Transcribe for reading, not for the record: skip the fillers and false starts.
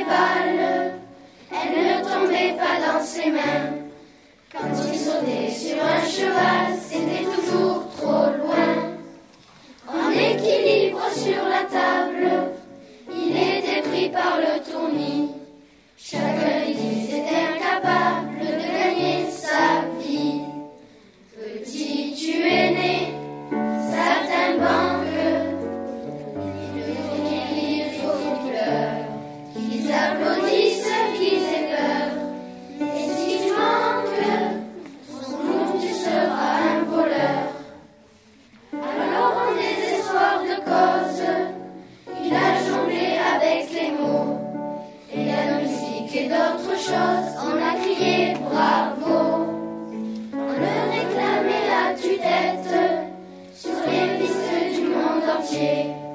balles, elles ne tombaient pas dans ses mains. Quand il sautait sur un cheval, c'était toujours trop loin. En équilibre sur la table, il était pris par le tournis. Chacun disait incapable de gagner sa vie. Petit, tu es né, saltimbanque. Il faut qu'ils pleurent, qu'ils applaudissent, qu'ils aient peur. Et si tu manques, son nom tu seras un voleur. Alors en désespoir de cause, il a jonglé avec les mots. Et la musique et d'autres choses, on a crié bravo. On le réclamait à tue-tête sur les pistes du monde entier.